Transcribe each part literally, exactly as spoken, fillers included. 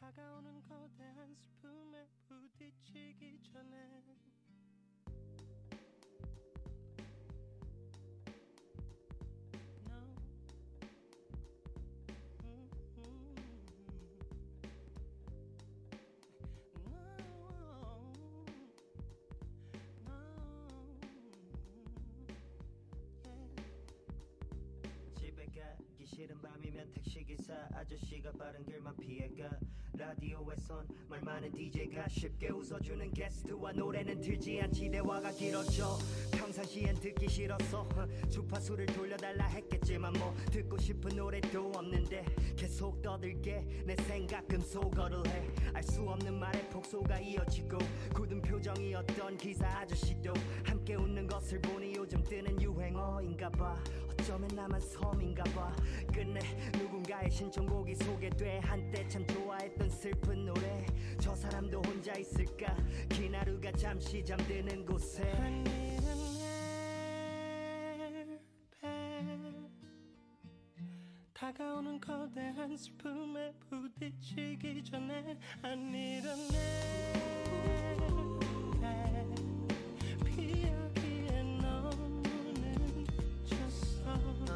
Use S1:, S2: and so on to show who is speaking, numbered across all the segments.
S1: 다가오는 거대한 슬픔에 부딪히기 전에 no. 음, 음, no. No. Yeah.
S2: 집에 가기 싫은 밤이면 택시기사 아저씨가 빠른 길만 피해가 라디오에선 말 많은 디제이가 쉽게 웃어주는 게스트와 노래는 들지 않지 대화가 길어져 평상시엔 듣기 싫었어 주파수를 돌려달라 했겠지만 뭐 듣고 싶은 노래도 없는데 계속 떠들게 내 생각 금속어를 해 알 수 없는 말에 폭소가 이어지고 굳은 표정이었던 기사 아저씨도 함께 웃는 것을 보니 요즘 뜨는 유행어인가봐 어쩌면 나만 섬인가봐 끝내 누군가의 신청곡이 소개돼 한때 참 좋아했던 슬픈 노래 저 사람도 혼자 있을까 긴 하루가 잠시 잠드는 곳에
S1: 다가오는 거대한 슬픔에 부딪히기 전에 I need a name 피하기에 너무 늦었어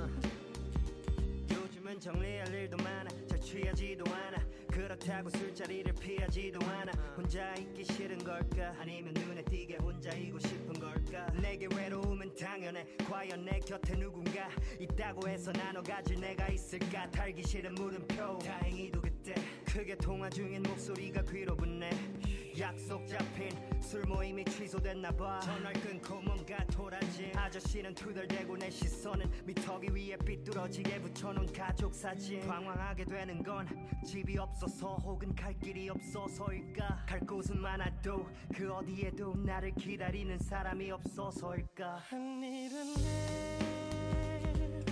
S2: 요즘은 정리할 일도 많아 잘 취하지도 않아 그렇다고 술자리를 피하지도 않아 혼자 있기 싫은 걸까 아니면 눈에 띄게 혼자이고 싶은 걸까 내게 외로움은 당연해 과연 내 곁에 누군가 있다고 해서 나눠 가질 내가 있을까 달기 싫은 물음표 다행히도 그때 크게 통화 중인 목소리가 귀로 붙네 약속 잡힌 술 모임이 취소됐나봐 전화를 끊고 뭔가 토라진 아저씨는 투덜대고 내 시선은 미터기 위에 삐뚤어지게 붙여놓은 가족 사진 방황하게 되는 건 집이 없어서 혹은 갈 길이 없어서일까 갈 곳은 많아도 그 어디에도 나를 기다리는 사람이 없어서일까
S1: I need a name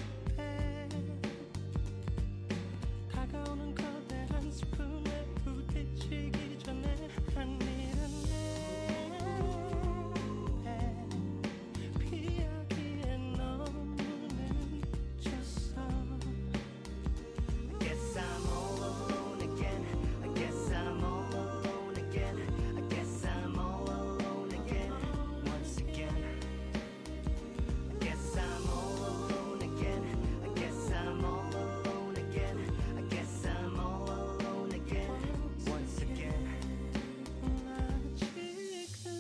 S1: 다가오는 거대한 슬픔에 부딪히기 전에 I need a name 피하기에 너무 늦었어
S2: I guess I'm all alone again I guess I'm all alone again I guess I'm all alone again once again I guess I'm all alone again I guess I'm all alone again I guess I'm all alone again once again
S1: 나 지금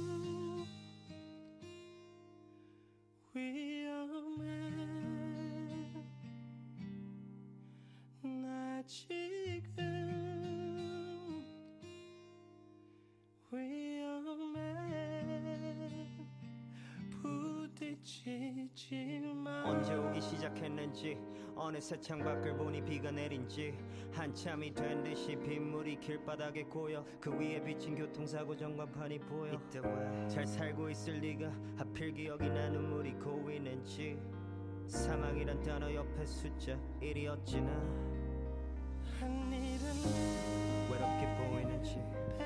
S1: 위험해 나 지금 위험해 부딪히지 마
S2: 언제 오기 시작했는지 어느새 창밖을 보니 비가 내린지 한참이 된 듯이 빗물이 길바닥에 고여 그 위에 비친 교통사고 전광판이 보여 이때 왜 잘 살고 있을 리가 하필 기억이 나 눈물이 고이는지 사망이란 단어 옆에 숫자 일이었지 나
S1: I need a name
S2: 외롭게 보이는지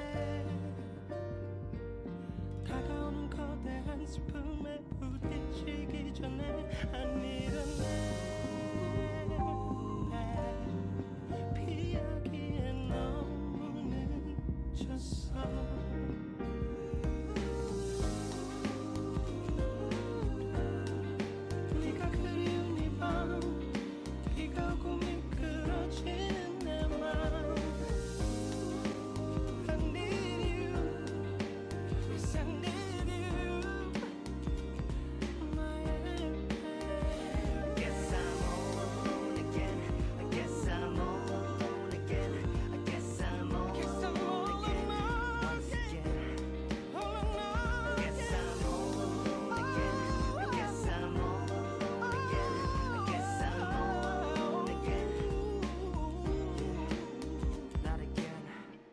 S1: 다가오는 거대한 슬픔에 부딪히기 전에 I need a name 피하기에 너무 늦었어 네가 그리운 이 밤 비가 오고 미끄러지는 내 맘 I need you Yes I need you 나의
S2: I guess I'm all alone again I guess I'm all alone again I guess I'm all
S1: Guess I'm all
S2: alone again
S1: alone
S2: once again
S1: all alone
S2: I guess I'm all alone again I guess I'm all alone again I guess I'm all alone again not again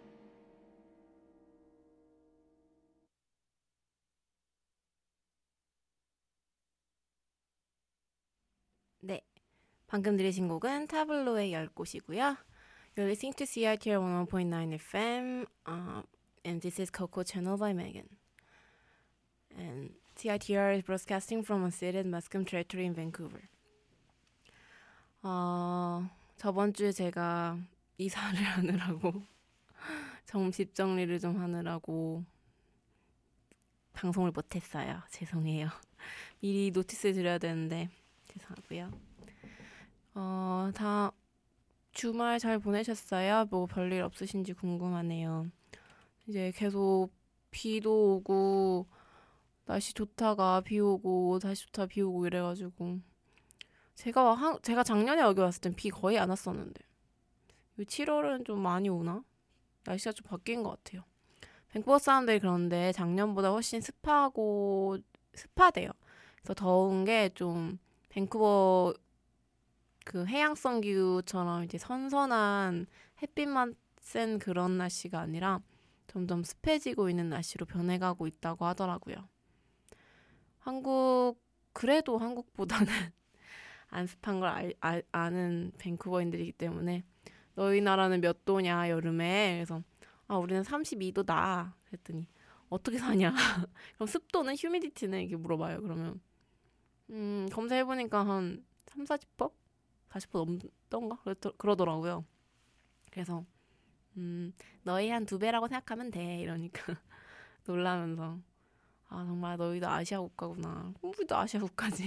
S3: 네, 방금 들으신 곡은 타블로의 열 곳이고요. You're listening to 씨아이티알 one oh one point nine 에프엠 uh, and this is Coco Channel by Megan. And C I T R is broadcasting from unceded Musqueam territory in Vancouver. 어, 저번 주에 제가 이사를 하느라고 점집 정리를 좀 하느라고 방송을 못했어요. 죄송해요. 미리 노티스 드려야 되는데 죄송하고요. 어, 다 주말 잘 보내셨어요? 뭐 별일 없으신지 궁금하네요. 이제 계속 비도 오고 날씨 좋다가 비 오고 다시 좋다 비 오고 이래가지고 제가 한, 제가 작년에 여기 왔을 땐 비 거의 안 왔었는데 칠월은 좀 많이 오나? 날씨가 좀 바뀐 것 같아요. 밴쿠버 사람들이 그런데 작년보다 훨씬 습하고 습하대요. 그래서 더운 게 좀 밴쿠버 그 해양성 기후처럼 이제 선선한 햇빛만 센 그런 날씨가 아니라 점점 습해지고 있는 날씨로 변해가고 있다고 하더라고요. 한국 그래도 한국보다는 안 습한 걸 알, 알, 아는 밴쿠버인들이기 때문에 너희 나라는 몇 도냐 여름에 그래서 아 우리는 삼십이 도다 그랬더니 어떻게 사냐 그럼 습도는 휴미디티는 이렇게 물어봐요. 그러면 음 검사해보니까 한 삼, 사십 퍼센트? 사십 퍼센트 넘던가? 그러더, 그러더라고요. 그래서 음 너희 한 두 배라고 생각하면 돼 이러니까 놀라면서 아 정말 너희도 아시아 국가구나. 우리도 아시아 국가지.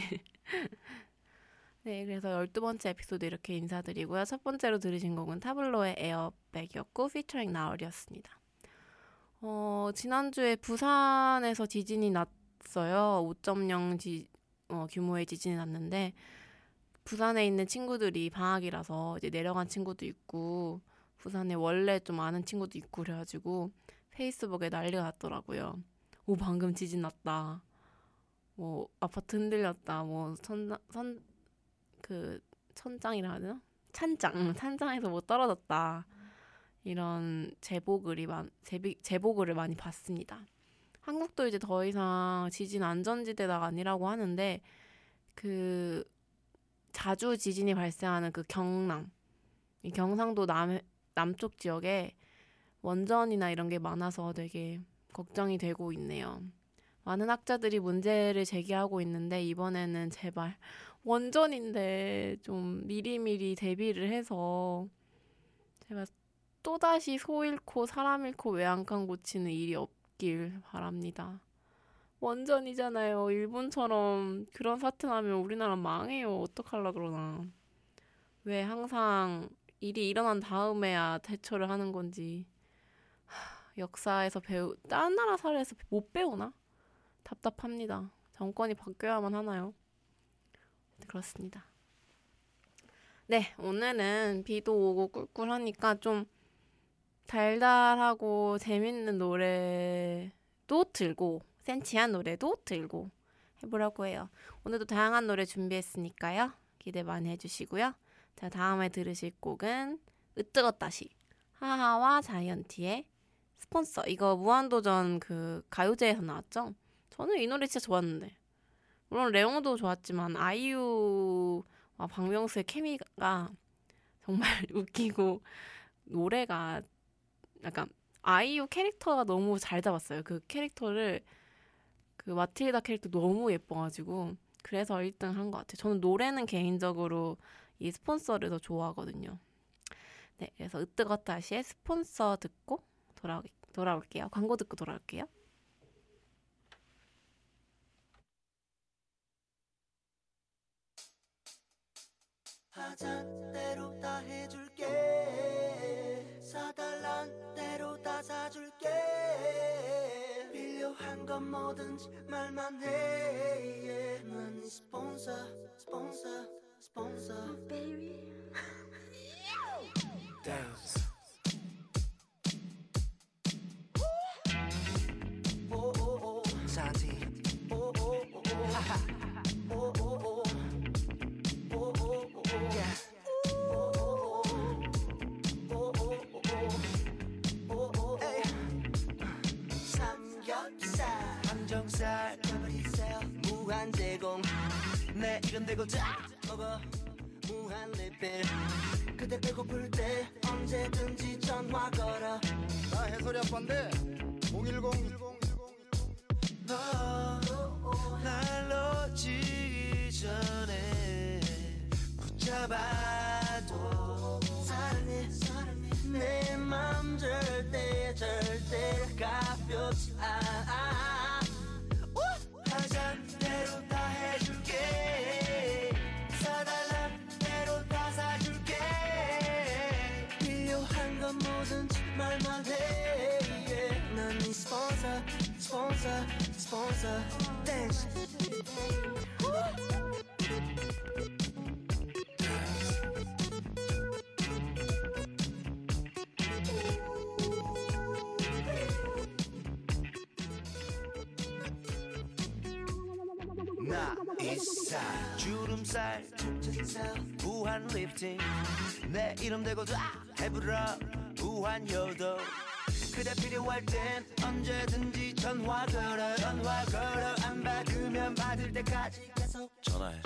S3: 네, 그래서 열두 번째 에피소드 이렇게 인사드리고요. 첫 번째로 들으신 곡은 타블로의 에어백이었고 피처링 나얼이었습니다. 어, 지난주에 부산에서 지진이 났어요. 오 점 영 지, 어, 규모의 지진이 났는데 부산에 있는 친구들이 방학이라서 이제 내려간 친구도 있고 부산에 원래 좀 아는 친구도 있고 그래가지고 페이스북에 난리가 났더라고요. 오 방금 지진 났다. 뭐 아파트 흔들렸다. 뭐 선, 선, 그 천장이라 해야 되나? 찬장, 찬장에서 뭐 떨어졌다. 이런 제보글이 많, 제비, 제보글을 많이 봤습니다. 한국도 이제 더 이상 지진 안전지대가 아니라고 하는데 그 자주 지진이 발생하는 그 경남, 이 경상도 남, 남쪽 지역에 원전이나 이런 게 많아서 되게 걱정이 되고 있네요. 많은 학자들이 문제를 제기하고 있는데 이번에는 제발 원전인데 좀 미리미리 대비를 해서 제가 또다시 소 잃고 사람 잃고 외양간 고치는 일이 없길 바랍니다. 원전이잖아요. 일본처럼 그런 사태 나면 우리나라 망해요. 어떡하려 그러나. 왜 항상 일이 일어난 다음에야 대처를 하는 건지. 하, 역사에서 배우 다른 나라 사례에서 못 배우나? 답답합니다. 정권이 바뀌어야만 하나요? 그렇습니다. 네, 오늘은 비도 오고 꿀꿀하니까 좀 달달하고 재밌는 노래도 들고 센치한 노래도 들고 해보려고 해요. 오늘도 다양한 노래 준비했으니까요. 기대 많이 해주시고요. 자, 다음에 들으실 곡은 으뜨거다시 하하와 자이언티의 스폰서. 이거 무한도전 그 가요제에서 나왔죠? 저는 이 노래 진짜 좋았는데 물론 레옹도 좋았지만 아이유와 박명수의 케미가 정말 웃기고 노래가 약간 아이유 캐릭터가 너무 잘 잡았어요. 그 캐릭터를 그 마틸다 캐릭터 너무 예뻐가지고 그래서 일 등 한 것 같아요. 저는 노래는 개인적으로 이 스폰서를 더 좋아하거든요. 네, 그래서 으뜨거다시의 스폰서 듣고 돌아, 돌아올게요. 광고 듣고 돌아올게요.
S2: 하잔 대로 다 해줄게 사달란 대로 다 사줄게 필요한 건 뭐든지 말만 해 난 스폰서 스폰서 스폰서 baby dance 오오오 산티 오오오 하하 오오오 삼겹살 버리세요 무한 제공 내 이름 대고 다 먹어 무한 리필 그대 배고플 때 언제든지 전화 걸어
S4: 나 해설이 아빠인데 공일공
S2: 너 날 놓치기 전에 붙잡아도 사랑해 사랑해 내 맘 절대
S5: 나 이스타 주름살 우한 립팅 내 이름 대고도 아 해부러 우한 효도 그대 필요할 땐 언제든지 전화 걸어 전화 걸어 안 받으면 받을 때까지 계속 전화해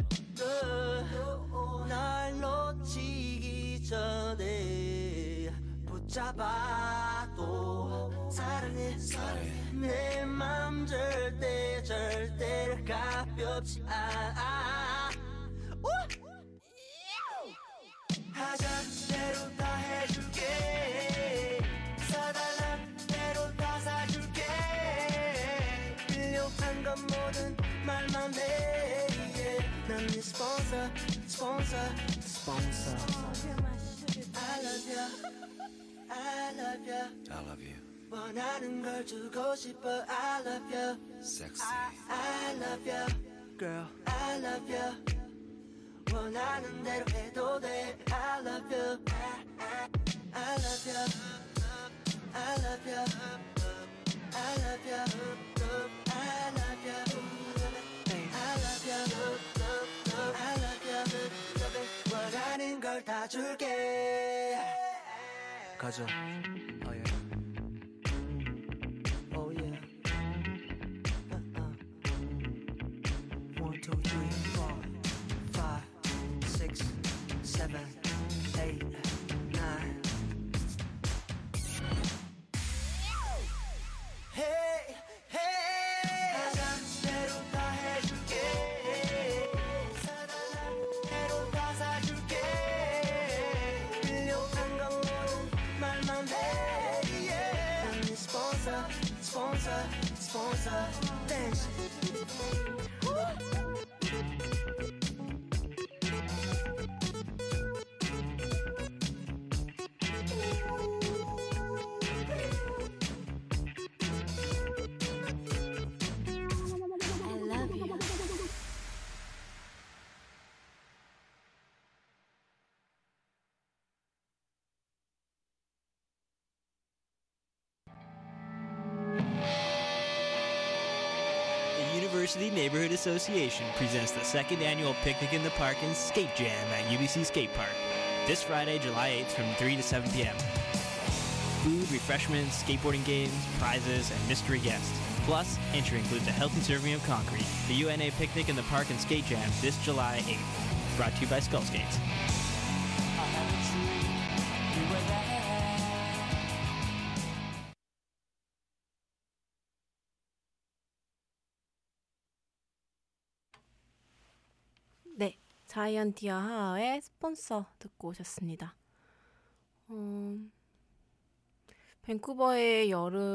S5: 날 놓치기 전에 붙잡아도 사랑해 사랑해 내 맘 절대 절대 가볍지 않아 하자는 대로 다 해줄게 사달란 대로 다 사줄게 필요한 건 뭐든 말만 해 yeah. 난 네 스폰서 스폰서 스폰서 I love you I love you
S6: I love you.
S5: 원하는 걸 주고 싶어 I love you
S6: Sexy.
S5: I love you girl I love you 원하는 대로 해도 돼 I love you I love you I love you I love you I love you I love you I love you 원하는 걸 다 줄게 가자 Oh yeah Oh yeah uh-uh. One, two, three, four Five, six, seven, eight, nine Hey, hey 하자는 대로 다 해줄게 사달란 대로 다 사줄게 필요한 건 뭐든 말만 해 yeah. 난 네 스폰서 스폰서 스폰서 댄스
S7: The University Neighborhood Association presents the second annual Picnic in the Park and Skate Jam at U B C Skate Park. This Friday, July eighth from three to seven p.m. Food, refreshments, skateboarding games, prizes, and mystery guests. Plus, entry includes a healthy serving of concrete. The U N A Picnic in the Park and Skate Jam this July eighth. Brought to you by Skull Skates.
S3: 네, 자이언티와 하하의 스폰서 듣고 오셨습니다. 어, 밴쿠버의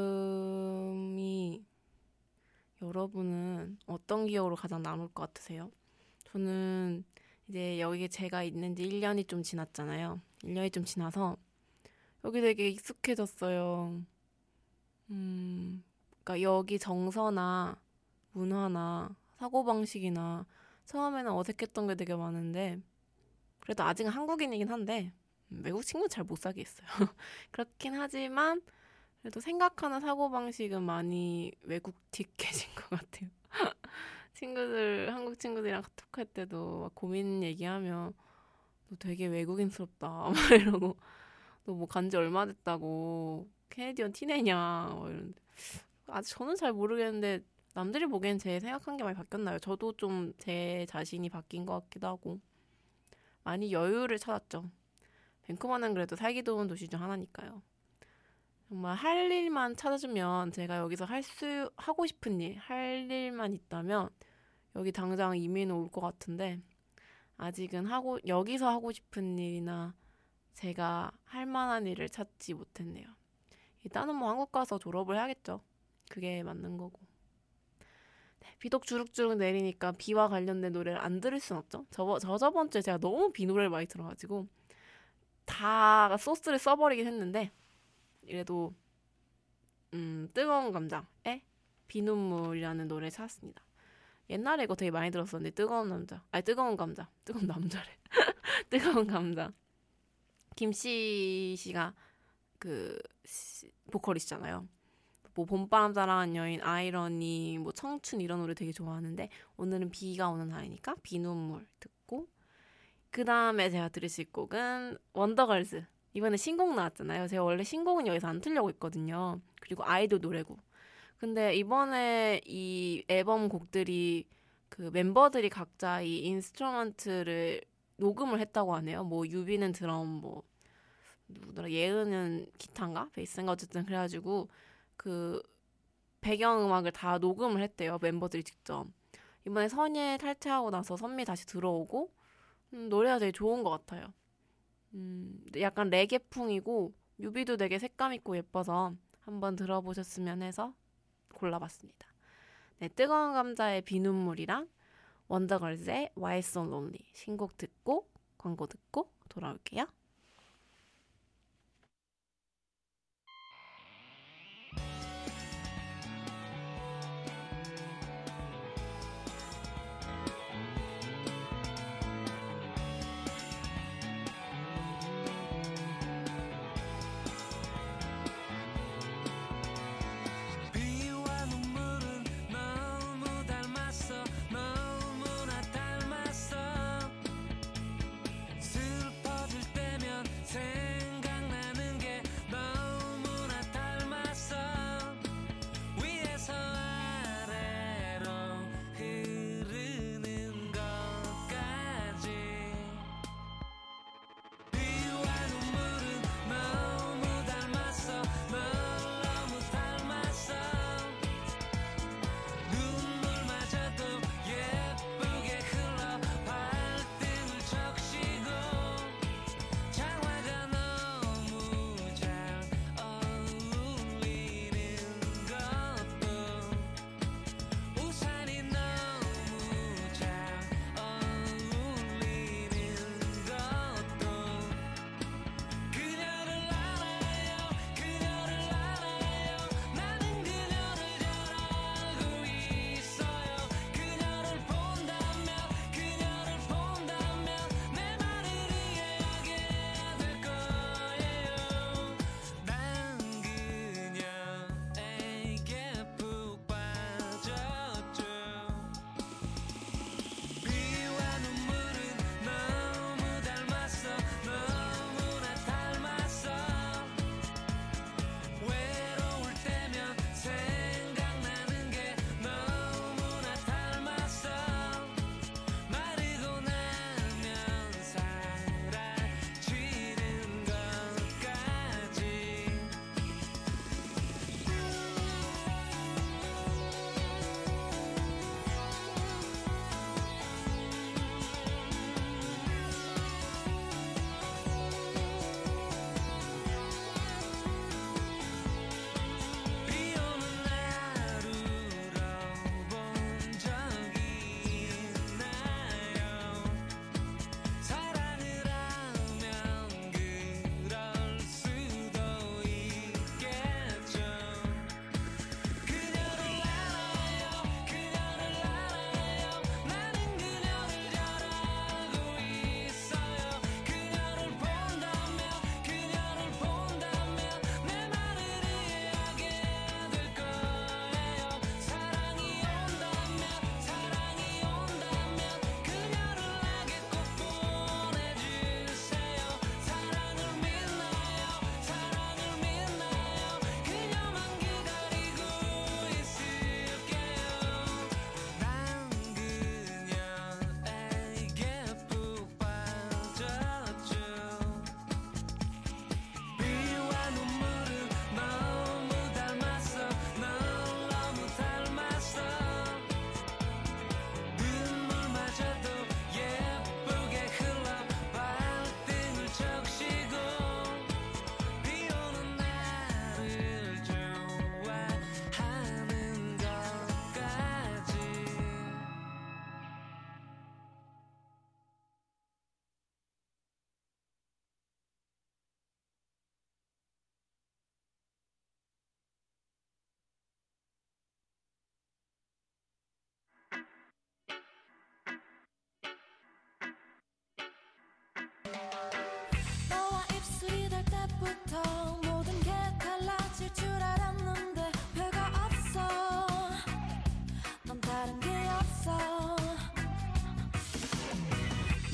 S3: 여름이 여러분은 어떤 기억으로 가장 남을 것 같으세요? 저는 이제 여기 제가 있는 지 일 년이 좀 지났잖아요. 일 년이 좀 지나서 여기 되게 익숙해졌어요. 음, 그러니까 여기 정서나 문화나 사고방식이나 처음에는 어색했던 게 되게 많은데 그래도 아직은 한국인이긴 한데 외국 친구는 잘 못 사귀겠어요. 그렇긴 하지만 그래도 생각하는 사고방식은 많이 외국틱해진 것 같아요. 친구들, 한국 친구들이랑 카톡할 때도 막 고민 얘기하면 너 되게 외국인스럽다 막 이러고 너 뭐 간지 얼마 됐다고 캐네디언 티내냐 막 이러는데 아직 저는 잘 모르겠는데 남들이 보기엔 제 생각한 게 많이 바뀌었나요? 저도 좀 제 자신이 바뀐 것 같기도 하고 많이 여유를 찾았죠. 밴쿠버는 그래도 살기 좋은 도시 중 하나니까요. 정말 할 일만 찾아주면 제가 여기서 할 수 하고 싶은 일, 할 일만 있다면 여기 당장 이민 올 것 같은데 아직은 하고 여기서 하고 싶은 일이나 제가 할 만한 일을 찾지 못했네요. 일단은 뭐 한국 가서 졸업을 해야겠죠. 그게 맞는 거고. 비도 주룩주룩 내리니까 비와 관련된 노래를 안 들을 순 없죠. 저, 저 저번 주에 제가 너무 비 노래를 많이 들어가지고 다 소스를 써버리긴 했는데 그래도 음, 뜨거운 감자에 비눈물이라는 노래를 찾았습니다. 옛날에 이거 되게 많이 들었었는데 뜨거운 남자 아니 뜨거운 감자 뜨거운 남자래 뜨거운 감자 김씨 씨가 그 시, 보컬이시잖아요. 뭐 봄바람 사랑한 여인, 아이러니, 뭐 청춘 이런 노래 되게 좋아하는데 오늘은 비가 오는 날이니까 비눈물 듣고 그 다음에 제가 들으실 곡은 원더걸스. 이번에 신곡 나왔잖아요. 제가 원래 신곡은 여기서 안 틀려고 했거든요. 그리고 아이돌 노래고. 근데 이번에 이 앨범 곡들이 그 멤버들이 각자 이 인스트루먼트를 녹음을 했다고 하네요. 뭐 유비는 드럼, 뭐 누구더라, 예은은 기타인가 베이스인가 어쨌든 그래가지고 그 배경음악을 다 녹음을 했대요. 멤버들이 직접. 이번에 선예 탈퇴하고 나서 선미 다시 들어오고 음, 노래가 되게 좋은 것 같아요. 음, 약간 레게풍이고 뮤비도 되게 색감 있고 예뻐서 한번 들어보셨으면 해서 골라봤습니다. 네, 뜨거운 감자의 비눈물이랑 원더걸스의 Why So Lonely 신곡 듣고 광고 듣고 돌아올게요.
S1: 너무나 닮았어. 슬퍼질 때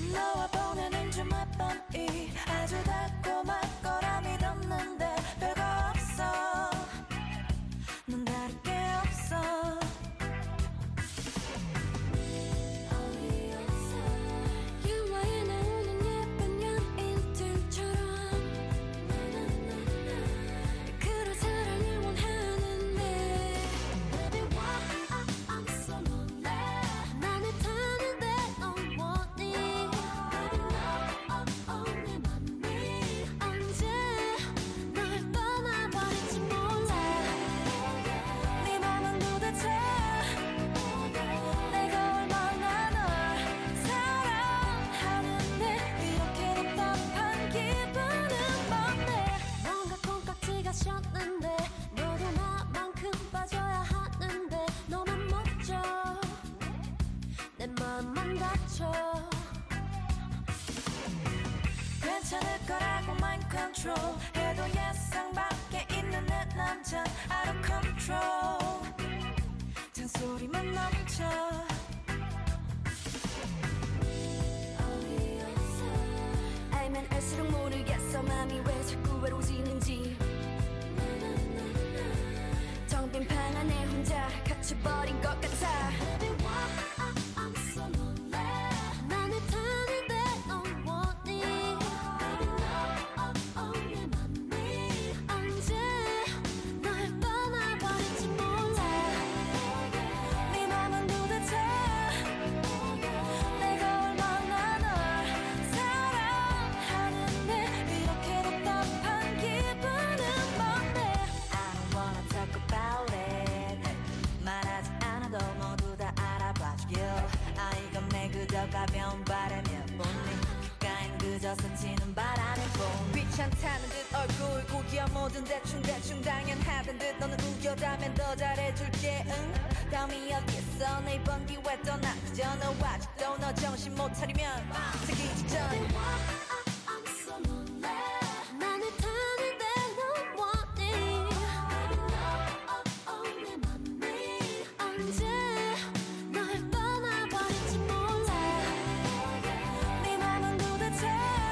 S5: 너와 보내는 주말 밤이 아주 달콤할 거라 믿었는데 별거 없어 넌 다를 게 없어 어이없어 영화에 나오는 예쁜 연인들처럼 그런 사랑을 원하는데 Baby why I'm so lonely 나는 타는데 넌 원해 Baby no oh, oh, 내 맘이 언제 널 떠나버릴지 몰라 네 맘은 도대체 내가 얼마나 널 사랑하는데 이렇게 답답한 기분은 뭔데 뭔가 콩깍지가 셨는데 너도 나만큼 빠져야 하는데 너만 멋져 내 마음만 다쳐 괜찮을 거라고 mind control 해도 예상 밖에 있는 내 남잔 out of control 잔소리만 넘쳐 어이없어 알면 알수록 모르겠어 맘이 왜 자꾸 외로워지는지 정빈 방 안에 혼자 갇혀버린 것 같아 Baby why I'm so lonely 나는 타는데 넌 원해 Baby no oh, oh, 내 맘이 언제 널 떠나버릴지 몰라 네 맘은 도대체 내가 얼마나 널 사랑하는데 이렇게 답답한 기분은 뭔데 I don't wanna talk about it 말하지 않아도 모두 다 알아봐주길 아 이건 내 그저 가벼운 바람일 뿐이 귓가엔 그저 스치는 바람일 뿐 귀찮다는 듯 얼굴 구겨 뭐든 대충대충 당연하던 듯 너는 우겨라면 더 잘해줄게 응 다음이 어디 있어 내 이번 기회 떠나 그저 너 아직도 너 정신 못 차리면 새기 직전 I'm so lonely 나는 타는데 넌 원해 Baby no oh, oh, 내 맘이 언제 널 떠나버릴지 몰라 네 맘은 도대체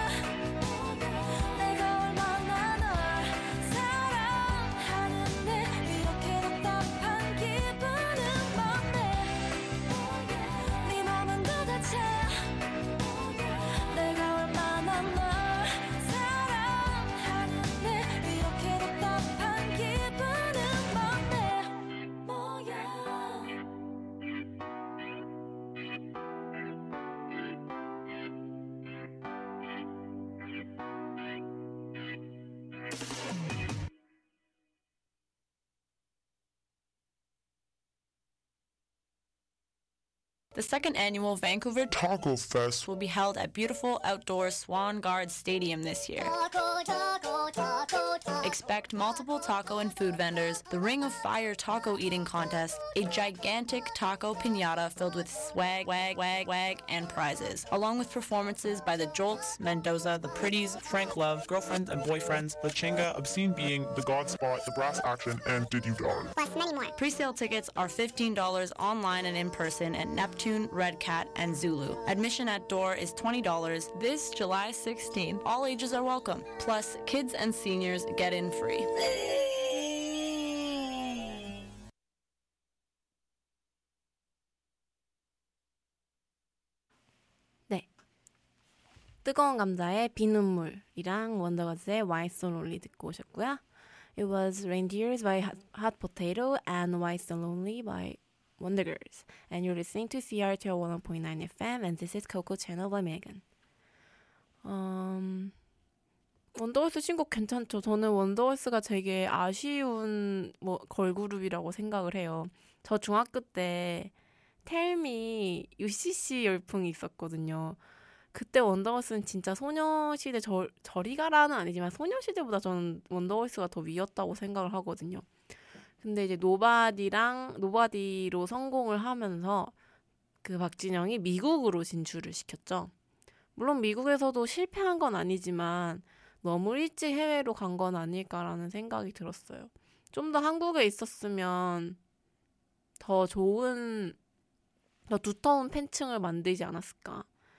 S5: 내가 얼마나 널 사랑하는데 이렇게 답답한 기분은 뭔데 네 맘은 도대체 내가 얼마나 널 사랑하는데 이렇게 답답한 기분은 뭔데 뭐야
S6: The second annual Vancouver
S8: Taco Fest
S6: will be held at beautiful outdoor Swan Guard Stadium this year. Expect multiple taco and food vendors, the Ring of Fire taco eating contest, a gigantic taco piñata filled with swag, wag, wag, wag, and prizes, along with performances by the Jolts, Mendoza,
S8: The Pretties, Frank Love, Girlfriends and Boyfriends, La Chinga, Obscene Being, The God Spot, The Brass Action, and Did You Die?
S9: Plus many more.
S6: Pre-sale tickets are fifteen dollars online and in person at Neptune, Red Cat, and Zulu. Admission at door is twenty dollars this July sixteenth. All ages are welcome. Plus, kids and seniors get in free.
S3: 네. 뜨거운 감자의 비눈물이랑 원더걸스의 Why So Lonely 듣고 오셨고요. It was Reindeers by Hot, Hot Potato and Why So Lonely by Wonder Girls. And you're listening to C R T R one oh one point nine F M and this is Coco Channel by Megan. Um, 원더걸스 신곡 괜찮죠? 저는 원더걸스가 되게 아쉬운 뭐 걸그룹이라고 생각을 해요. 저 중학교 때 텔미 유씨씨 열풍이 있었거든요. 그때 원더걸스는 진짜 소녀시대 저, 저리가라는 아니지만 소녀시대보다 저는 원더걸스가 더 위였다고 생각을 하거든요. 근데 이제 노바디랑 노바디로 성공을 하면서 그 박진영이 미국으로 진출을 시켰죠. 물론 미국에서도 실패한 건 아니지만 너무 일찍 해외로 간 건 아닐까라는 생각이 들었어요. 좀 더 한국에 있었으면 더 좋은, 더 두터운 팬층을 만들지 않았을까.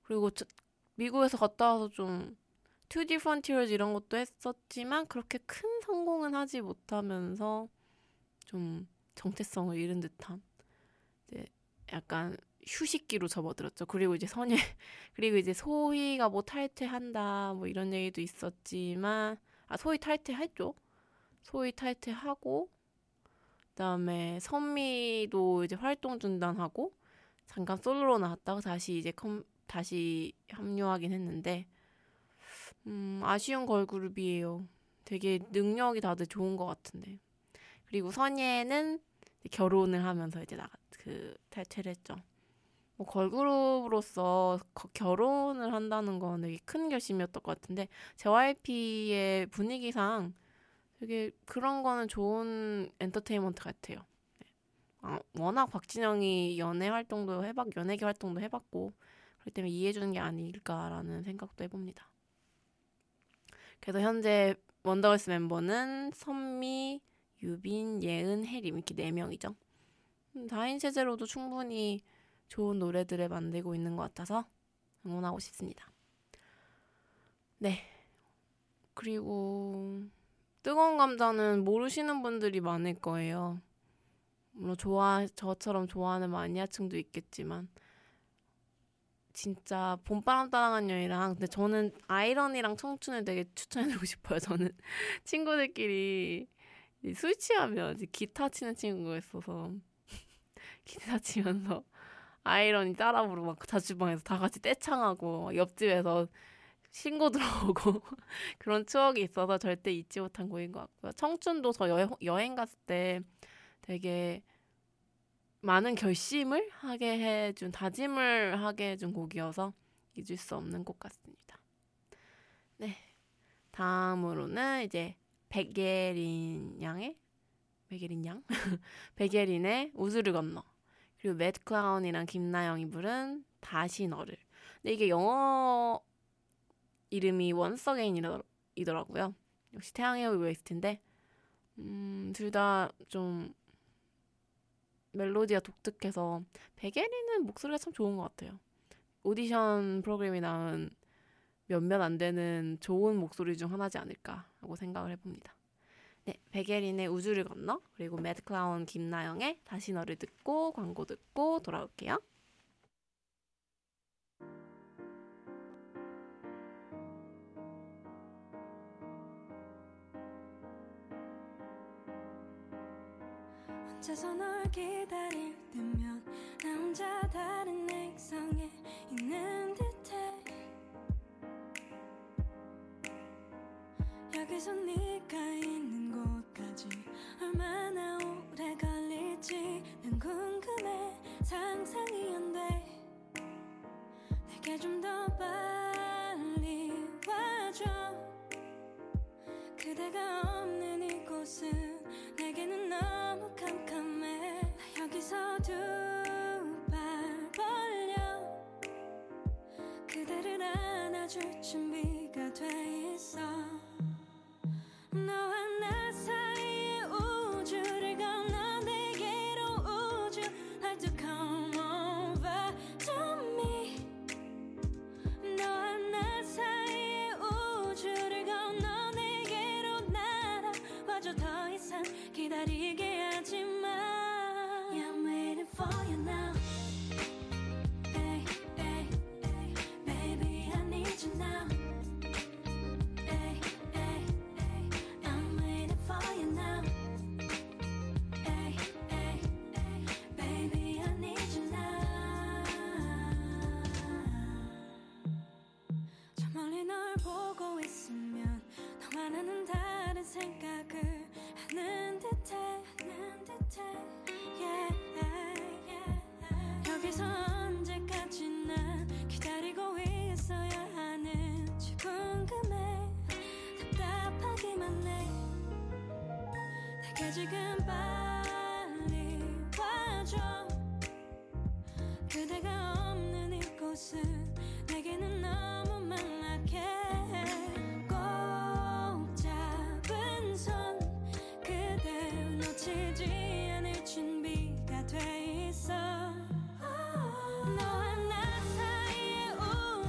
S3: 그리고 저, 미국에서 갔다 와서 좀 투디 프론티어즈 이런 것도 했었지만 그렇게 큰 성공은 하지 못하면서 좀 정체성을 잃은 듯한 이제 약간 휴식기로 접어들었죠. 그리고 이제 선예 그리고 이제 소희가 뭐 탈퇴한다 뭐 이런 얘기도 있었지만 아 소희 탈퇴했죠. 소희 탈퇴하고 그다음에 선미도 이제 활동 중단하고 잠깐 솔로로 나왔다가 다시 이제 컴, 다시 합류하긴 했는데 음, 아쉬운 걸그룹이에요. 되게 능력이 다들 좋은 것 같은데. 그리고 선예는 결혼을 하면서 이제 나 그 탈퇴를 했죠. 뭐 걸그룹으로서 거, 결혼을 한다는 건 되게 큰 결심이었던 것 같은데 제이와이피의 분위기상 되게 그런 거는 좋은 엔터테인먼트 같아요. 네. 아, 워낙 박진영이 연애 활동도 해봤, 연예계 활동도 해봤고 그렇기 때문에 이해해주는 게 아닐까라는 생각도 해봅니다. 그래서 현재 원더걸스 멤버는 선미, 유빈, 예은, 혜림 이렇게 네 명이죠. 음, 다인 체제로도 충분히 좋은 노래들을 만들고 있는 것 같아서 응원하고 싶습니다. 네. 그리고 뜨거운 감자는 모르시는 분들이 많을 거예요. 물론 좋아 저처럼 좋아하는 마니아층도 있겠지만 진짜 봄바람 따라간 여인이랑 근데 저는 아이러니랑 청춘을 되게 추천해드리고 싶어요. 저는 친구들끼리 술 취하면 기타 치는 친구가 있어서 기타 치면서 아이러니 따라 부르고 막 자취방에서 다 같이 떼창하고 옆집에서 신고 들어오고 그런 추억이 있어서 절대 잊지 못한 곡인 것 같고요. 청춘도 저 여행, 여행 갔을 때 되게 많은 결심을 하게 해준, 다짐을 하게 해준 곡이어서 잊을 수 없는 곡 같습니다. 네, 다음으로는 이제 백예린 양의 백예린 양? 백예린의 우주를 건너 그리고 맷 클라운이랑 김나영이 부른 다시 너를. 근데 이게 영어 이름이 원스 어게인이더라고요. 역시 태양의 오에스티인데 음, 둘 다 좀 멜로디가 독특해서 백예린은 목소리가 참 좋은 것 같아요. 오디션 프로그램이 나온 몇몇 안 되는 좋은 목소리 중 하나지 않을까라고 생각을 해봅니다. 네, 백예린의 우주를 건너 그리고 맷 클라운 김나영의 다시 너를 듣고 광고 듣고 돌아올게요.
S1: 혼자서 널 기다릴 때면 나 혼자 다른 액상에 있는 듯해. 여기서 네가 있는 곳까지 얼마나 오래 걸릴지 난 궁금해. 상상이 안 돼. 내게 좀 더 빨리 와줘. 그대가 없는 이곳은 내게는 너무 캄캄해. 나 여기서 두 발 벌려 그대를 안아줄 준비가 돼 있어. 너와 나 사이의 우주를 건너 내게로 우주 like to come over to me. 너와 나 사이의 우주를 건너 내게로 날아와줘. 더 이상 기다리게 하지 마. Yeah, I'm waiting for you now. Hey, hey, hey, baby, I need you now. Hey, hey, hey, I'm waiting for you now. Hey, hey, hey, baby, I need you now. 저 멀리 널 보고 있으면 너와 나는 다른 생각을 하는 듯해, 하는 듯해. Yeah, yeah. 여기서 언제까지나 기다리고 있어야 하는지 궁금해. 답답하기만 해. 내게 지금 빨리 와줘. 그대가 없는 이곳은 내게는 너무 막막해. 꼭 잡은 손 그댈 놓치지 않을 준비가 돼 있어. 너와 나 사이의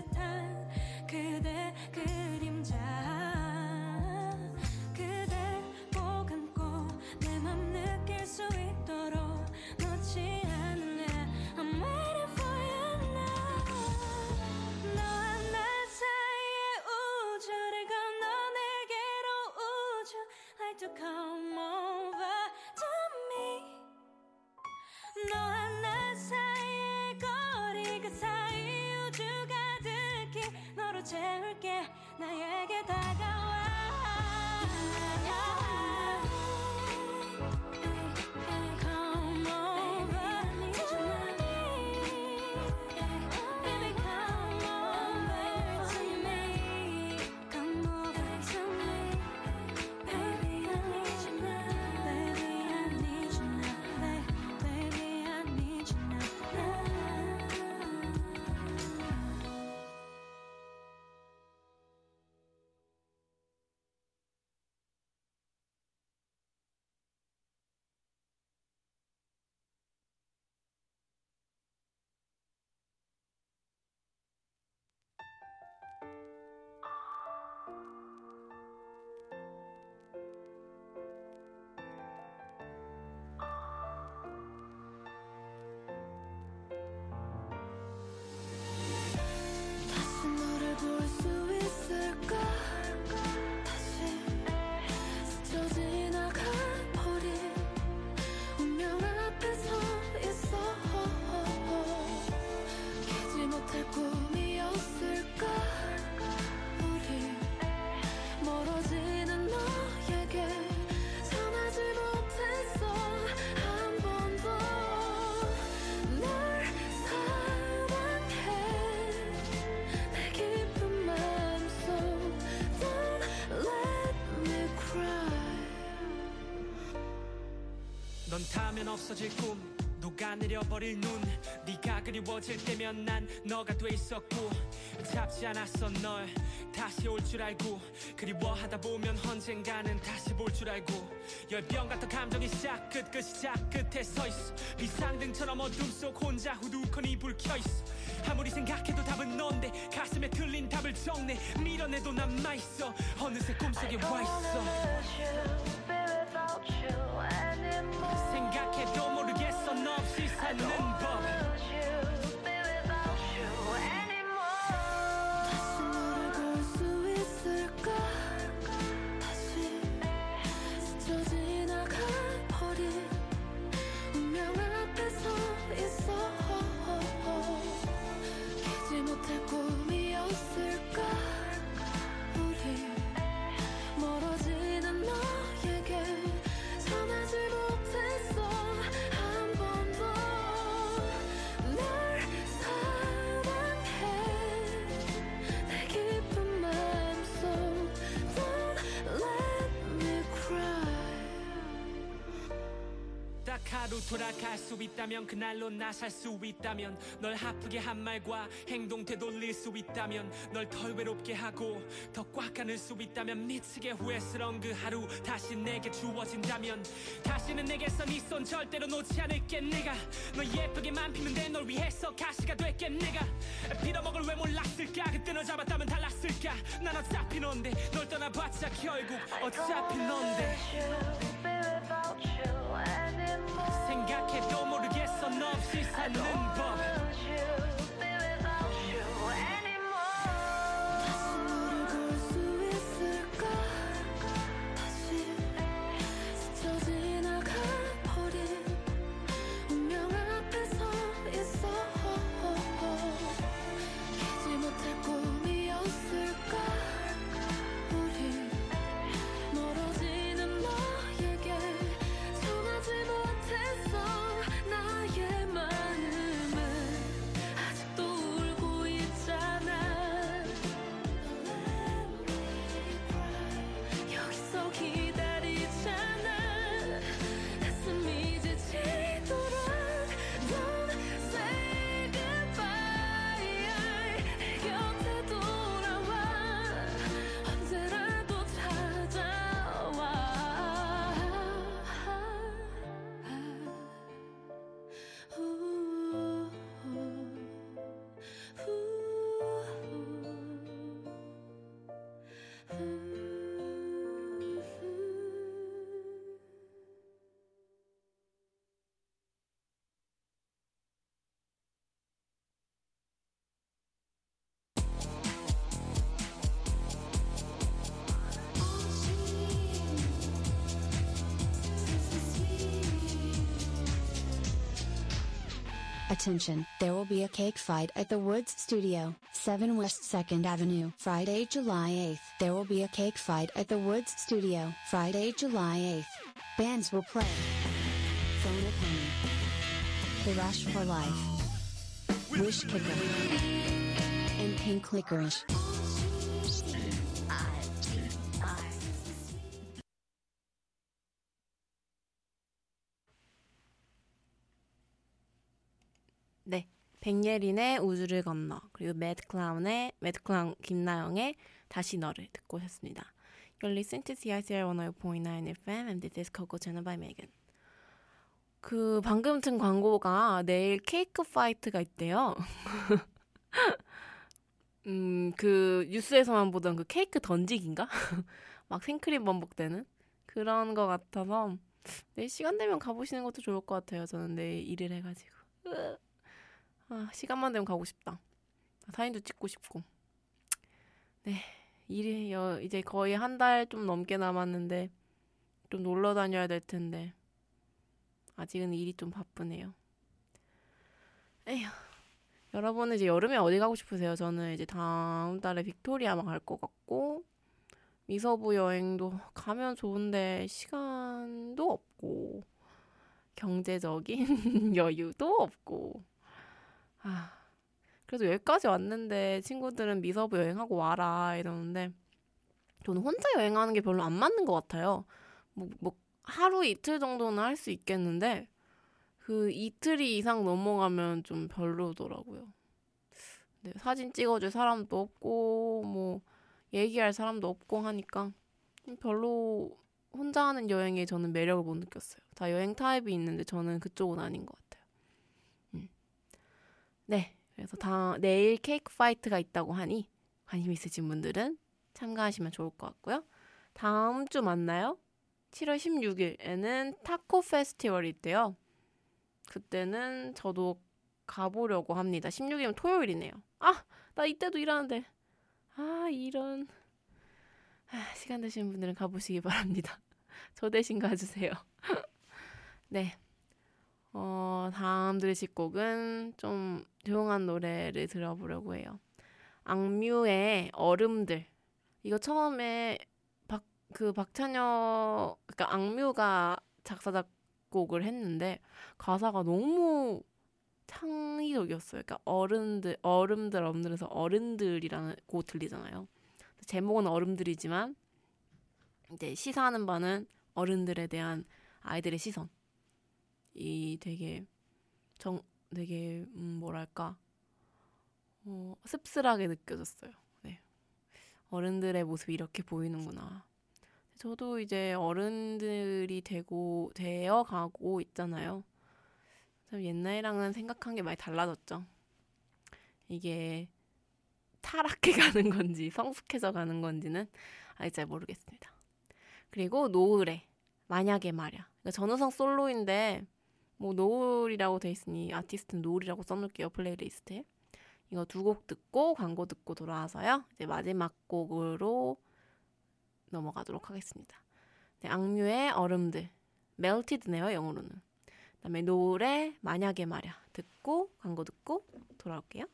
S1: 듯한 그대 그림자 그댈 꼭 안고 내 맘 느낄 수 있도록 놓지 않을래 I'm waiting for you now 너와 나 사이의 우주를 건너 내게로 우주 like to come over to me 너와 나 사이의 거리 그 사이 우주 가득히 너로 채울게 나에게 다가와 Come over to me Baby come over to me Come over to me Baby I need you now Baby I need you now Baby I need you now 다시 너를 볼 수 있을까 다시 스쳐 지나간 버린 운명 앞에 서 있어 깨지 못할 꿈이었을까 우리 멀어지는 너에게 전하지 못했어 한 번도 널 사랑해 내 깊은 마음속 Don't let me cry
S9: 넌 닿으면 없어질 꿈 녹아내려버릴 눈 네가 그리워질 때면 난 너가 돼 있었고 잡지 않았어 널 다시 올 줄 알고 그리워하다 보면 언젠가는 다시 볼 줄 알고 열병 같은 감정이 시작 끝 그 시작 끝에 서 있어 비상등처럼 어둠 속 혼자 후두커니 불 켜있어 아무리 생각해도 답은 넌데 가슴에 틀린 답을 적내 밀어내도 남아있어 어느새 꿈속에 와있어 생각해도 모르겠어 너 없이 사는 법
S1: 다시 너를 볼 수 있을까 다시 스쳐 지나간 버린 운명 앞에 서 있어 깨지 못할 꿈이었을까 우리 멀어지는 너에게 전하지 못했어 한 번도 널 사랑해 내 깊은 마음속 Don't let me cry
S9: 딱 하루 돌아갈 수 있다면 그날로 나 살 수 있다면 널 아프게 한 말과 행동 되돌릴 수 있다면 널 덜 외롭게 하고 더 꽉 안을 수 있다면 미치게 후회스러운 그 하루 다시 내게 주어진다면 다시는 내게서 네 손 절대로 놓지 않을게 내가 너 예쁘게만 피면 돼 널 위해서 가시가 될게 내가 빌어먹을 왜 몰랐을까 그때 너 잡았다면 달랐을까 난 어차피 넌데 널 떠나봤자 결국 어차피 넌데 생각해도 모르겠어 너 없이 사는 법
S1: 다시 너를 볼 수 있을까 다시 스쳐 지나간 버린 운명 앞에 서 있어 깨지 못할 꿈이었을까 우리 멀어지는 너에게 전하지 못했어 나의 마음을
S10: Attention, there will be a cake fight at the Woods Studio, seven West second Avenue. Friday, July eighth. There will be a cake fight at the Woods Studio. Friday, July eighth. Bands will play Phone a Penny, The Rush for Life, Wish Kicker, and Pink Licorice.
S3: 네, 백예린의 우주를 건너, 그리고 매드클라운의 매드클라운 김나영의 다시 너를 듣고 오셨습니다. You're listening to 씨아이티알 one oh point nine 에프엠 and this is Coco Channel by Megan. 그 방금 튼 광고가 내일 케이크 파이트가 있대요. 음, 그 뉴스에서만 보던 그 케이크 던지기인가? 막 생크림 범벅되는 그런 거 같아서 내일 시간 되면 가보시는 것도 좋을 것 같아요. 저는 내일 일을 해가지고. 아, 시간만 되면 가고 싶다. 사진도 찍고 싶고. 네, 일이 여, 이제 거의 한 달 좀 넘게 남았는데 좀 놀러 다녀야 될 텐데 아직은 일이 좀 바쁘네요. 에휴, 여러분은 이제 여름에 어디 가고 싶으세요? 저는 이제 다음 달에 빅토리아만 갈 것 같고 미서부 여행도 가면 좋은데 시간도 없고 경제적인 여유도 없고. 아, 그래도 여기까지 왔는데 친구들은 미서부 여행하고 와라 이러는데 저는 혼자 여행하는 게 별로 안 맞는 것 같아요. 뭐, 뭐 하루 이틀 정도는 할 수 있겠는데 그 이틀이 이상 넘어가면 좀 별로더라고요. 네, 사진 찍어줄 사람도 없고 뭐 얘기할 사람도 없고 하니까 별로 혼자 하는 여행에 저는 매력을 못 느꼈어요. 다 여행 타입이 있는데 저는 그쪽은 아닌 것 같아요. 음. 네, 그래서 다 내일 케이크 파이트가 있다고 하니 관심 있으신 분들은 참가하시면 좋을 것 같고요. 다음 주 만나요. 칠월 십육일에는 타코 페스티벌이 있대요. 그때는 저도 가보려고 합니다. 십육일이면 토요일이네요. 아, 나 이때도 일하는데. 아, 이런. 아, 시간 되시는 분들은 가보시기 바랍니다. 저 대신 가주세요. 네. 어, 다음 들으실 곡은 좀 조용한 노래를 들어보려고 해요. 악뮤의 얼음들. 이거 처음에 박, 그 박찬혁, 그러니까 악뮤가 작사, 작곡을 했는데 가사가 너무 창의적이었어요. 그러니까 어른들, 얼음들, 얼음들에서 어른들이라는 곡 들리잖아요. 제목은 얼음들이지만 이제 시사하는 바는 어른들에 대한 아이들의 시선. 이 되게 정 되게 음, 뭐랄까 어, 씁쓸하게 느껴졌어요. 네. 어른들의 모습이 이렇게 보이는구나. 저도 이제 어른들이 되고 되어 가고 있잖아요. 참 옛날이랑은 생각한 게 많이 달라졌죠. 이게 타락해 가는 건지 성숙해져 가는 건지는 아직 잘 모르겠습니다. 그리고 노을에 만약에 말야. 그러니까 전우성 솔로인데 뭐 노을이라고 돼 있으니 아티스트는 노을이라고 써놓을게요. 플레이리스트에. 이거 두 곡 듣고 광고 듣고 돌아와서요. 이제 마지막 곡으로 넘어가도록 하겠습니다. 네, 악뮤의 얼음들. 멜티드네요, 영어로는. 그다음에 노을에 만약에 말야. 듣고 광고 듣고 돌아올게요.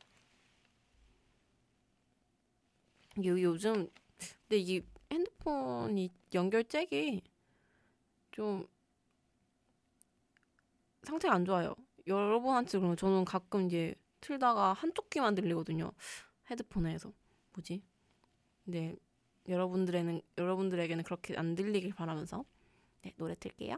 S3: 요, 요즘 근데 이 핸드폰이 연결 잭이 좀 상태가 안 좋아요. 여러분한테 그러면 저는 가끔 이제 틀다가 한쪽 귀만 들리거든요. 헤드폰에서. 뭐지? 근데 여러분들에는 여러분들에게는 그렇게 안 들리길 바라면서 네, 노래 틀게요.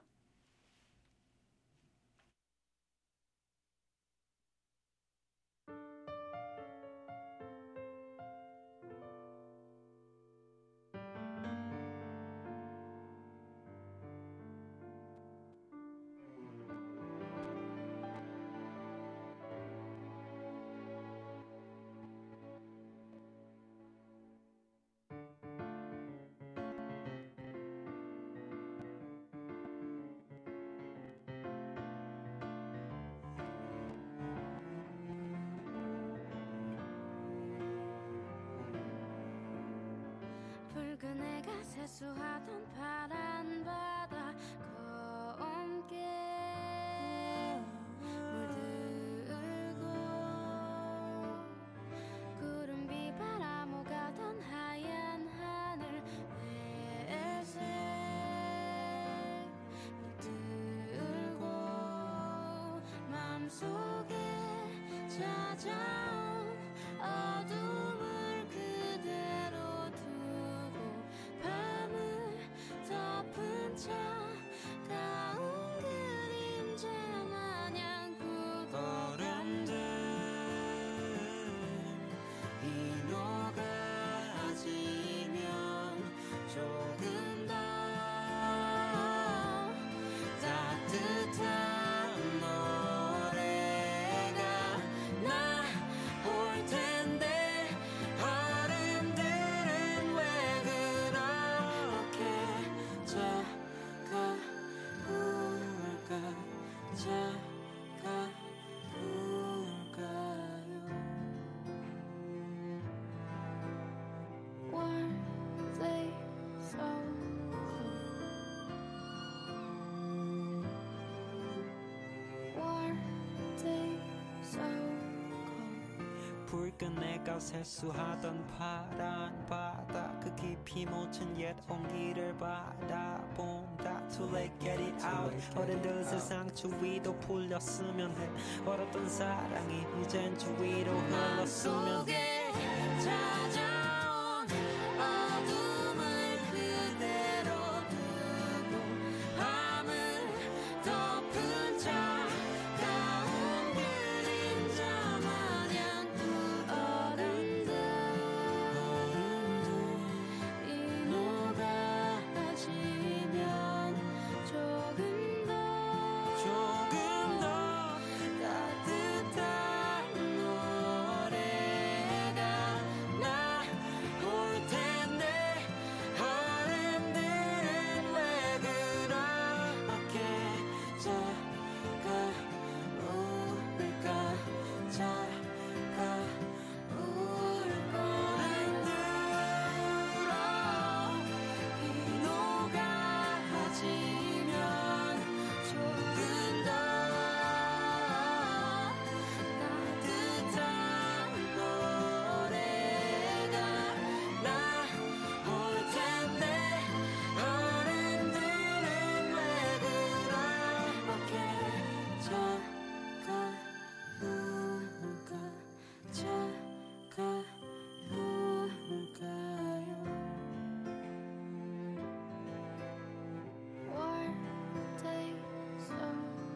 S1: 붉은 해가 세수하던 파란 바다 검게 물들 속에 찾아온 어둠을 그대로 두고 밤을 덮은 차가운 그림자 마냥 굳어간다. 이 녹아지면 조금 더 따뜻한 노래가 나올 텐데 어른들은 왜 그렇게 차가울까 차가울까요. Were they so Were they so
S2: 불 끄내가 세수하던 파란 바다 그 깊이 묻힌 옛 온기를 바라본다. Too late get it out. 어른들 세상 주위도 풀렸으면 해. 얼었던 사랑이 이젠 주위로 흘렀으면 해.
S1: 찾아온 어둠을 그대로 두고 밤을 덮은 차가운 그림자 마냥 굳어간다. 이 녹아지면 조금 더
S2: 조금 더
S1: 따뜻한 노래가 나올 텐데 어른들은 왜 그렇게 차가울까 차가울까. 힘들어 이 녹아지면 조금 더 따뜻한 노래가 나올 텐데 어른들은 왜 그렇게 차가울까 차가울까요. Were they so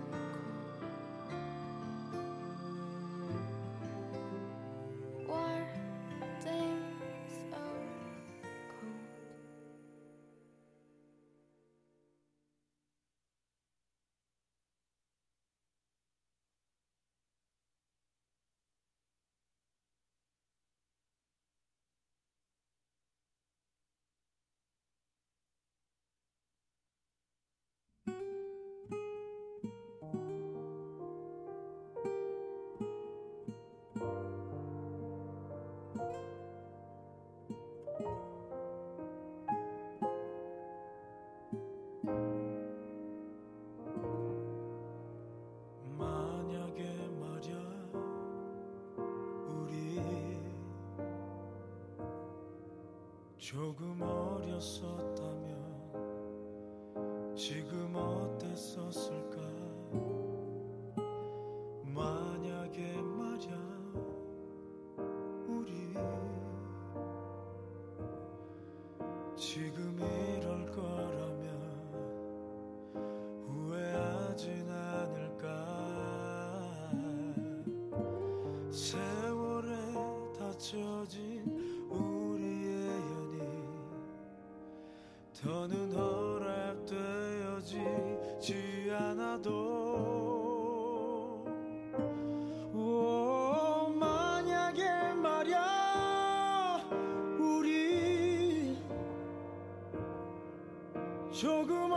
S1: cold? Were they so cold?
S11: 만약에 말야 우리 조금 어렸었다면 지금 어땠었을까. 만약에 말야 우리 지금 이럴 거라면 후회하진 않을까. 세월에 닫혀진 우리의 연이 더는 허락되어지지 않아도 오, 만약에 말야 우리 조금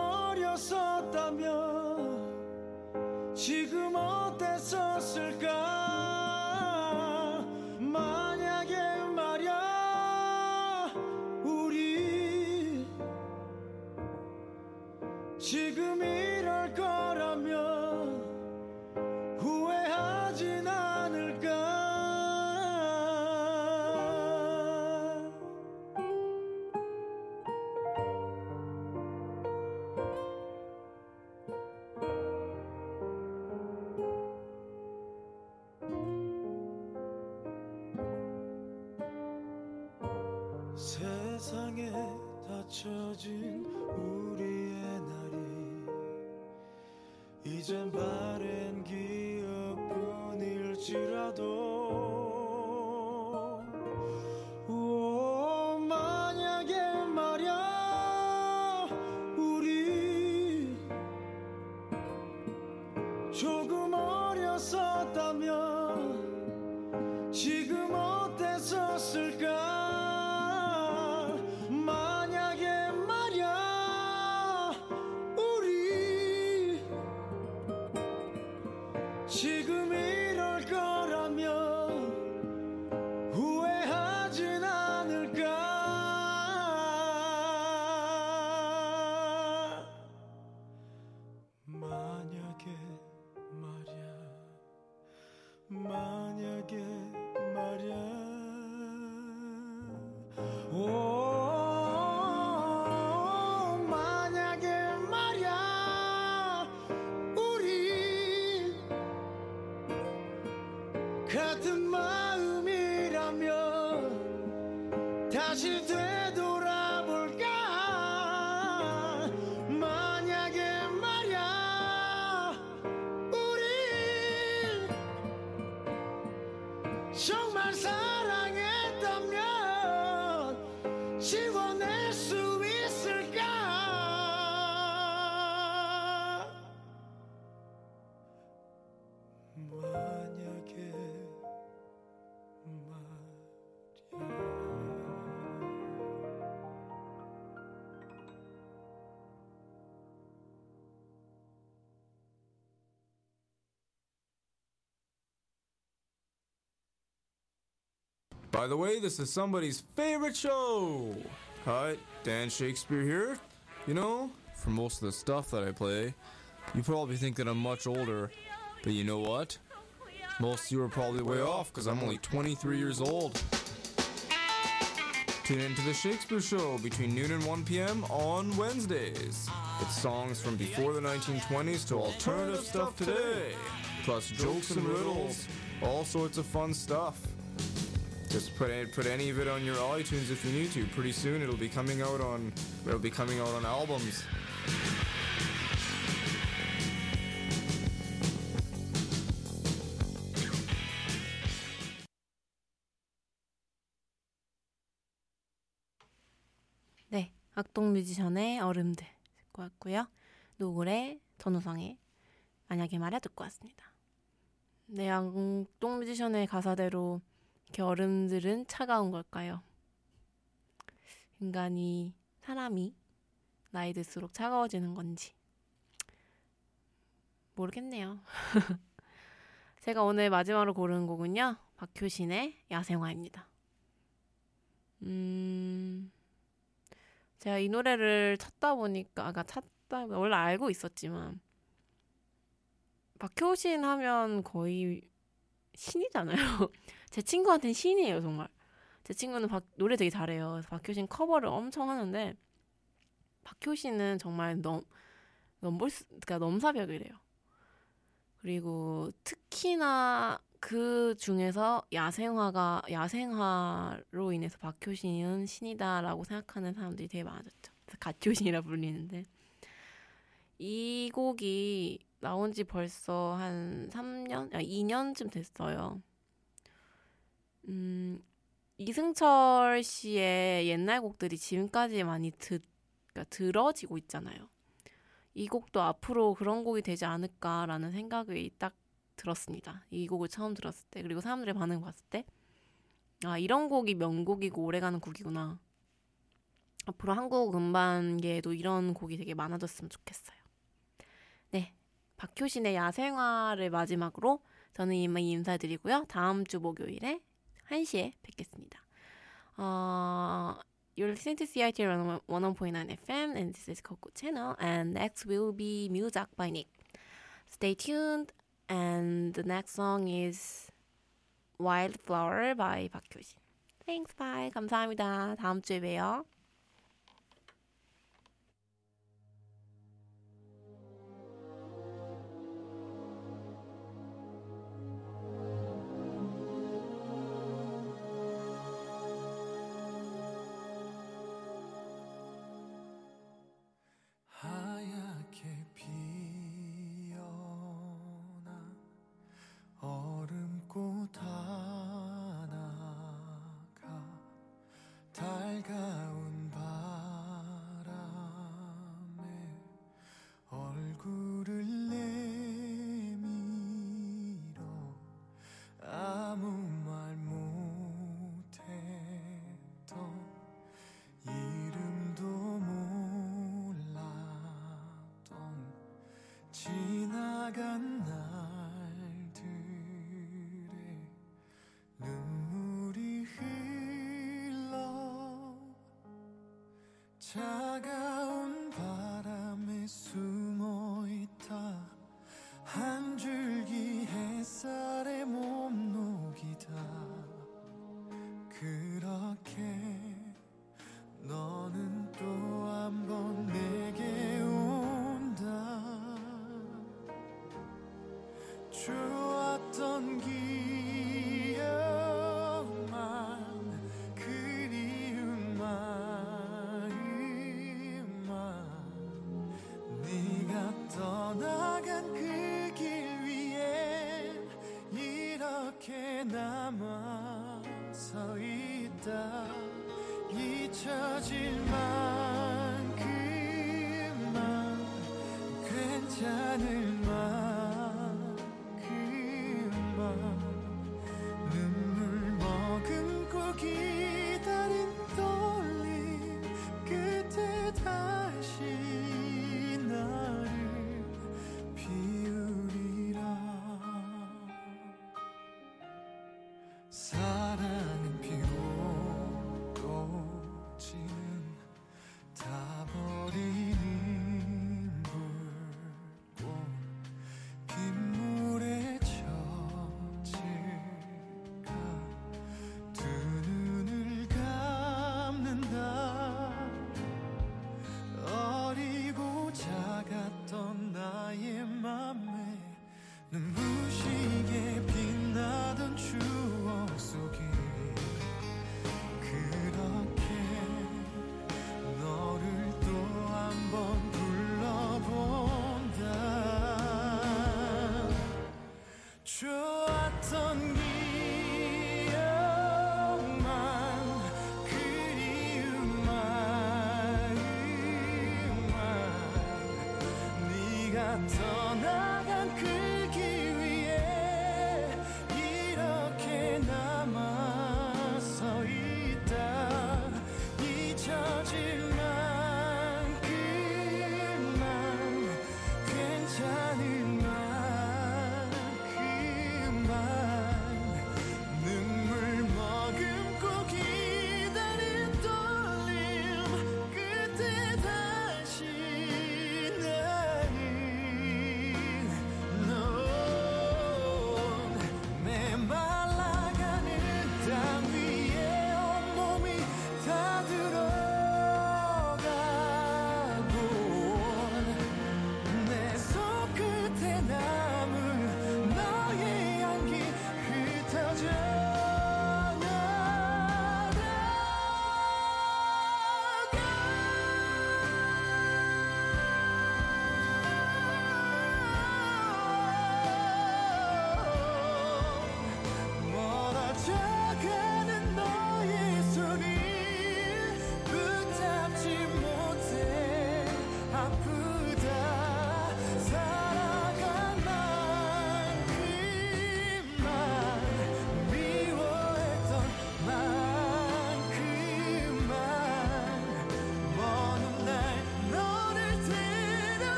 S11: 어렸었다면 지금 어땠었을까. 만약에 말야 우리 지금 이럴 거라면 후회하진 않을까. 세상에 닫혀진 우리의 날이 이젠 바랜 기억뿐일지라도 오 만약에 말야 우리 조금 어렸었다면 지금 어땠었을까 지금 이럴 거라면 후회하진 않을까 만약에 말야 만약에 말야 오 만약에 말야 우리 같은 마음이라면 다시 되돌아볼까 만약에 말야 우리 정말 사랑했다면 지워낼 수 있을까 만약에
S12: By the way, this is somebody's favorite show! Hi, Dan Shakespeare here. You know, for most of the stuff that I play, you probably think that I'm much older, but you know what? Most of you are probably way off because I'm only twenty-three years old. Tune into the Shakespeare Show between noon and one p.m. on Wednesdays. It's songs from before the nineteen twenties to alternative stuff today, plus jokes and riddles, all sorts of fun stuff. Just put any, put any of it on your iTunes if you need to. Pretty soon it'll be coming out on it'll be coming out on albums.
S3: 네, 악동 뮤지션의 얼음들 듣고 왔고요. 노을의 전우성의 만약에 말야 듣고 왔습니다. 네, 악동 뮤지션의 가사대로 이렇게 얼음들은 차가운 걸까요? 인간이, 사람이 나이 들수록 차가워지는 건지 모르겠네요. 제가 오늘 마지막으로 고른 곡은요, 박효신의 야생화입니다. 음, 제가 이 노래를 찾다 보니까, 아까 찾다, 원래 알고 있었지만, 박효신 하면 거의 신이잖아요. 제 친구한테는 신이에요, 정말. 제 친구는 박, 노래 되게 잘해요. 그래서 박효신 커버를 엄청 하는데, 박효신은 정말 넘, 넘볼스, 그러니까 넘사벽이래요. 그리고 특히나 그 중에서 야생화가, 야생화로 인해서 박효신은 신이다라고 생각하는 사람들이 되게 많아졌죠. 그래서 갓효신이라 불리는데, 이 곡이 나온 지 벌써 한 삼 년? 아, 이 년쯤 됐어요. 음, 이승철 씨의 옛날 곡들이 지금까지 많이 드, 그러니까 들어지고 있잖아요. 이 곡도 앞으로 그런 곡이 되지 않을까라는 생각이 딱 들었습니다. 이 곡을 처음 들었을 때, 그리고 사람들의 반응을 봤을 때, 아, 이런 곡이 명곡이고 오래가는 곡이구나. 앞으로 한국 음반계에도 이런 곡이 되게 많아졌으면 좋겠어요. 네, 박효신의 야생화를 마지막으로 저는 이만 인사드리고요. 다음 주 목요일에 한 시에 뵙겠습니다. Uh, you're listening to C I T R one oh point nine F M and this is Coco Channel, and next will be Music by Nick. Stay tuned, and the next song is Wildflower by 박효신. Thanks, bye. 감사합니다. 다음 주에 봬요.
S11: 지나간 날들에 눈물이 흘러 차가운 바람에 숨어있다 한 줄기 햇살에 몸 녹이다 그렇게 너는 또 한 번 내게 온다 좋았던 기억만 그리운 마음만 네가 떠나간 그 길 위에 이렇게 남아서 있다 잊혀질 만큼만 괜찮을 만큼만 눈물 머금고 기다린 떨림 끝에 다시 나를 비우리라 사랑은 피고 지는 다 버리는 불꽃 빗물에 젖을까 두 눈을 감는다 어리고 작았던 나의 맘에 눈부시게 빛나던 추억 속에 그렇게 너를 또 한 번 불러본다 좋았던 기억만 그리운 마음만 네가 떠나간 그 길